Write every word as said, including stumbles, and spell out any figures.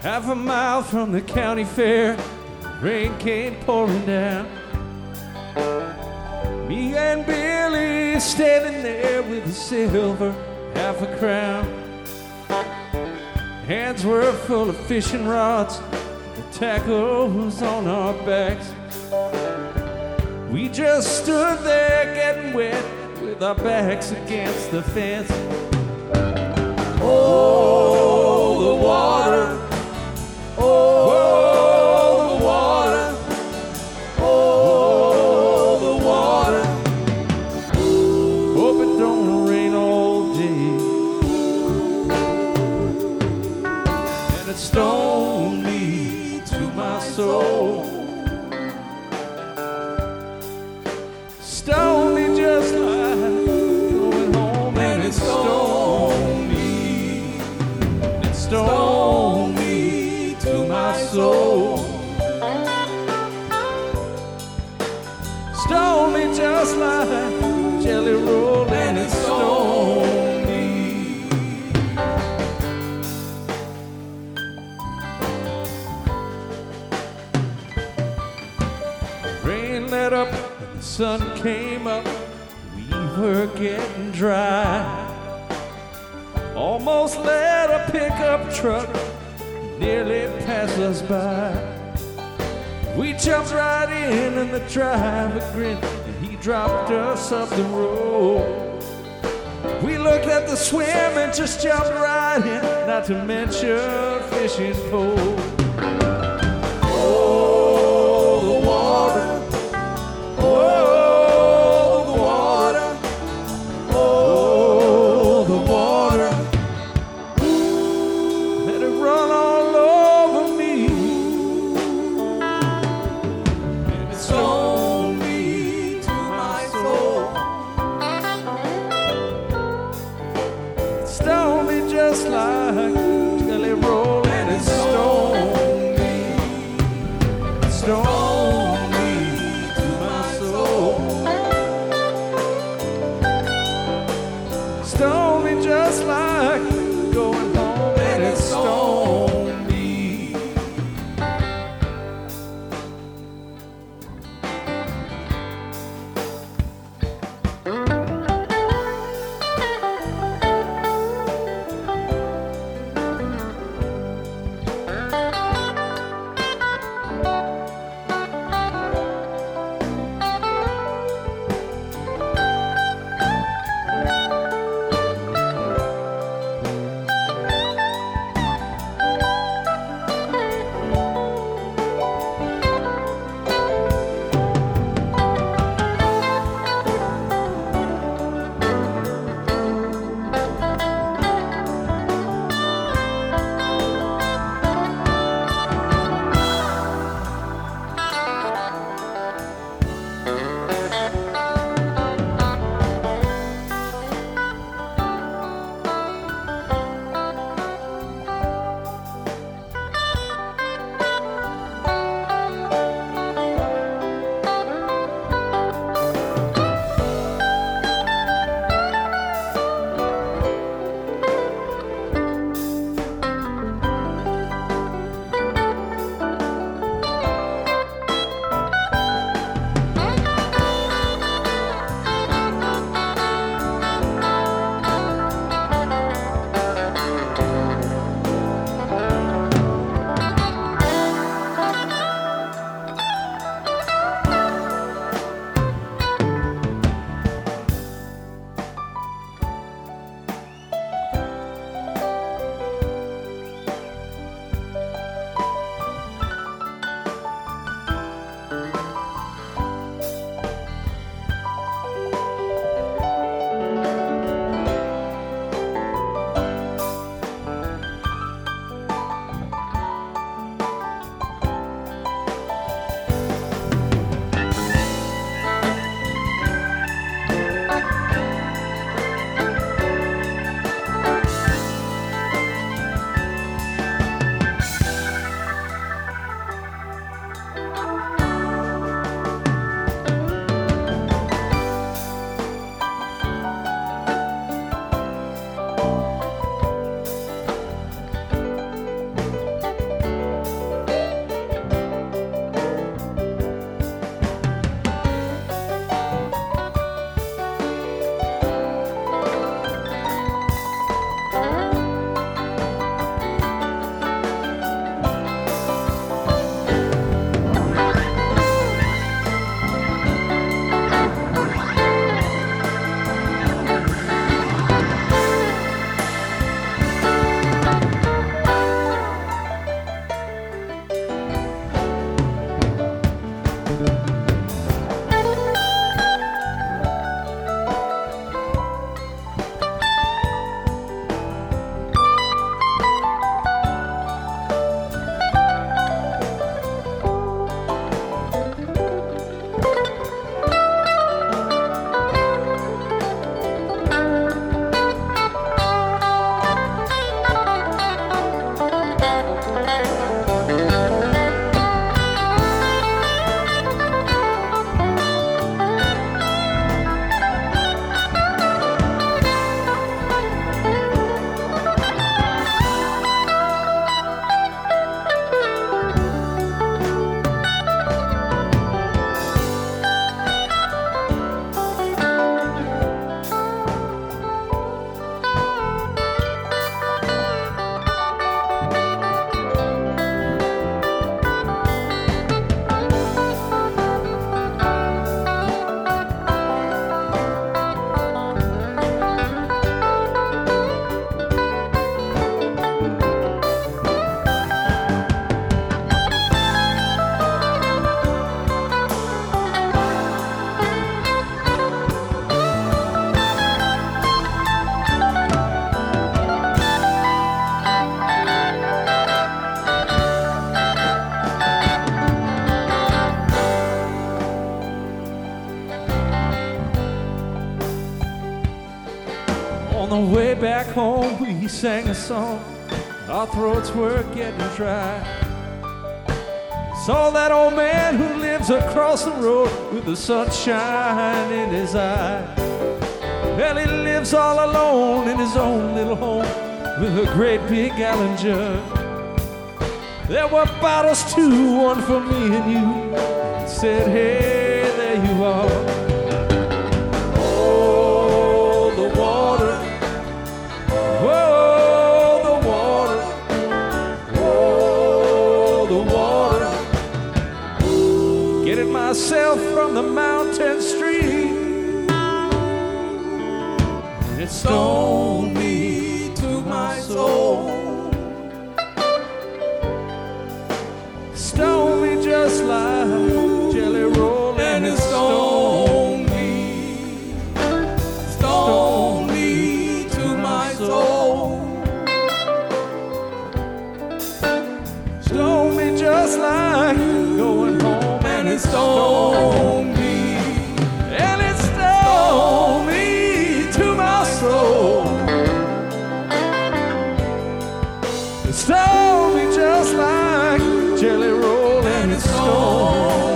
Half a mile from the county fair, rain came pouring down. Me and Billy standing there with a silver half a crown. Hands were full of fishing rods, the tackle was on our backs. We just stood there getting wet with our backs against the fence. Oh, the water. Oh, the water. Oh, the water. Hope it don't rain all day. And it stoned me to my soul. Stoned me just like going home. And it stoned me. It stoned me to my soul. Stoned me just like jelly roll. And it stoned me. Rain let up, the sun came up, we were getting dry. Almost let a pickup truck nearly pass us by. We jumped right in and the driver grinned and he dropped us up the road. We looked at the swim and just jumped right in, not to mention fishing pole. Oh, the water. Oh, the water. Oh, the water. Let it run all over me. And it stoned me to my soul. It stoned me just like jelly roll. And it stoned me. It stoned me to my soul. Stoned me just like going home. And it stoned me. back home we sang a song, our throats were getting dry. Saw that old man who lives across the road with the sunshine in his eye. Well, he lives all alone in his own little home with a great big gallon jug. There were bottles too, one for me and you. He said, hey, there you are. Oh, the water. Oh, the water. Oh, the water. Getting myself from the mountain stream. It stoned me to my soul. Stone me just like Jelly Roll, and it stoned me, stone me to my soul. Stone me just like going home, and it stoned me, and it stoned me to my soul. It stoned me just like Jelly Roll, and it's stone.